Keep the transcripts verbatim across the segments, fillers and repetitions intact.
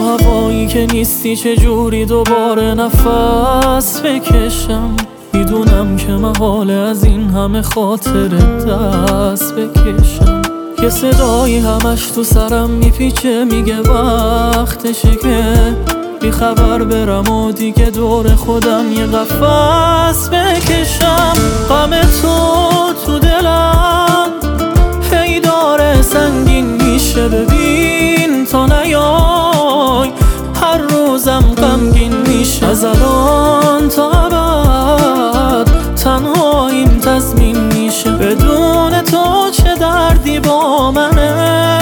هوایی که نیستی چجوری دوباره نفس بکشم؟ میدونم که محاله از این همه خاطر دست بکشم. یه صدایی همش تو سرم میپیچه میگه وقتشه که بی خبر برم و دیگه دور خودم یه قفس بکشم. غم تو تو دلم هی داره سنگین میشه، ببین تا نیای هر روزم غمگین میشه. از الان تا ابد تنهاییم تضمین میشه، بدون تو چه دردی با منه.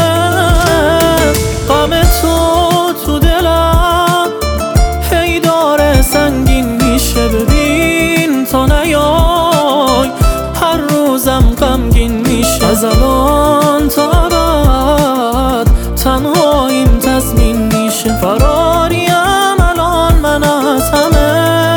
غم تو تو دلم هی داره سنگین میشه، ببین تا نیای هر روزم غمگین میشه. از الان تا ابد تنهاییم تضمین میشه، فراریم الان من از همه.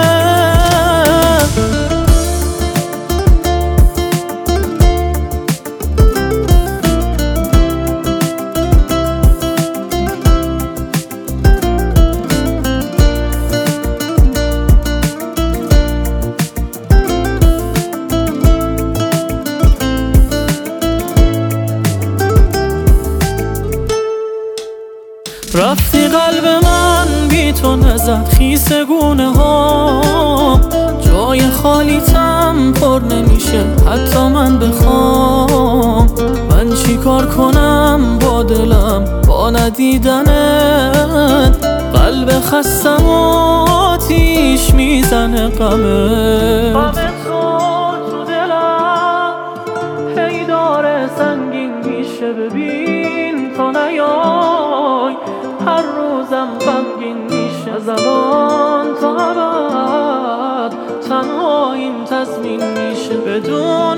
رفتی قلب من بی تو نزد خیس گونه ها، جای خالیتم پر نمیشه حتی من بخوام. من چی کار کنم با دلم با ندیدنت؟ قلب خستم آتیش میزنه غمه. غم تو تو دلم هی داره سنگین میشه، ببین تا نیای هر روزم غمگین میشه. از الان تا ابد تنهاییم تضمین میشه، بدون